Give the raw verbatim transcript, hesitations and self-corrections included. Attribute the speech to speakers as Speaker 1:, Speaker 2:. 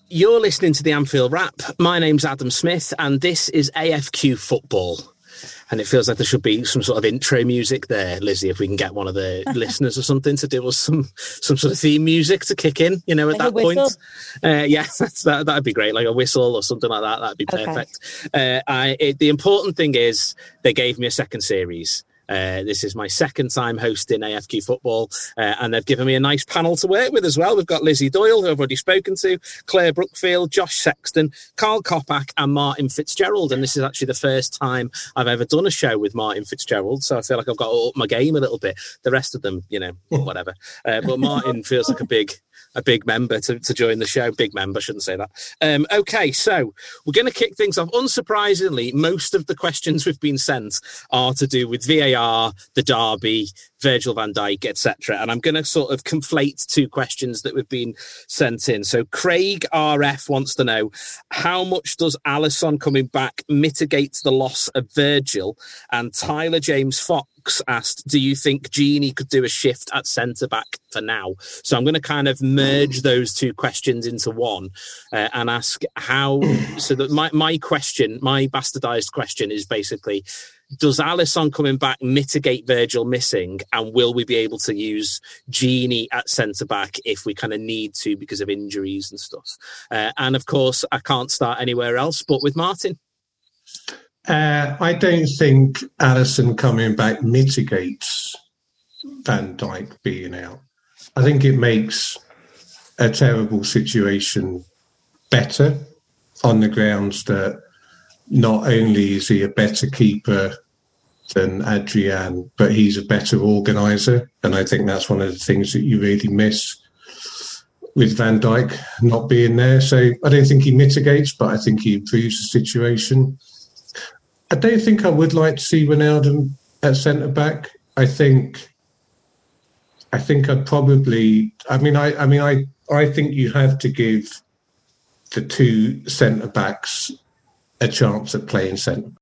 Speaker 1: You're listening to the Anfield Wrap. My name's Adam Smith, and this is A F Q Football. And it feels like there should be some sort of intro music there, Lizzie, if we can get one of the listeners or something to do us some some sort of theme music to kick in, you know, at
Speaker 2: like
Speaker 1: that point. Uh, yeah, that's, that, that'd be great, like a whistle or something like that. That'd be perfect. Okay. Uh, I, it, the important thing is they gave me a second series. Uh, this is my second time hosting A F Q Football, uh, and they've given me a nice panel to work with as well. We've got Lizzie Doyle, who I've already spoken to, Claire Brookfield, Josh Sexton, Carl Kopak, and Martin Fitzgerald. And this is actually the first time I've ever done a show with Martin Fitzgerald, so I feel like I've got to up my game a little bit. The rest of them, you know, whatever. Uh, but Martin feels like a big... a big member to, to join the show. Big member, shouldn't say that. Um, okay, so we're going to kick things off. Unsurprisingly, most of the questions we've been sent are to do with V A R, the derby, Virgil van Dijk, et cetera. And I'm going to sort of conflate two questions that we've been sent in. So Craig R F wants to know, how much does Alisson coming back mitigate the loss of Virgil? And Tyler James Fox asked, do you think Gini could do a shift at centre-back for now? So I'm going to kind of merge those two questions into one uh, and ask how... So that my, my question, my bastardised question is basically, does Alisson coming back mitigate Virgil missing, and will we be able to use Gini at centre-back if we kind of need to because of injuries and stuff? Uh, and of course, I can't start anywhere else but with Martin.
Speaker 3: Uh, I don't think Alisson coming back mitigates Van Dijk being out. I think it makes a terrible situation better on the grounds that not only is he a better keeper than Adrian, but he's a better organiser. And I think that's one of the things that you really miss with Van Dijk not being there. So I don't think he mitigates, but I think he improves the situation. I don't think I would like to see Wijnaldum at centre-back. I think I think I'd probably... I mean, I, I mean, I, I think you have to give the two centre-backs a chance at playing centre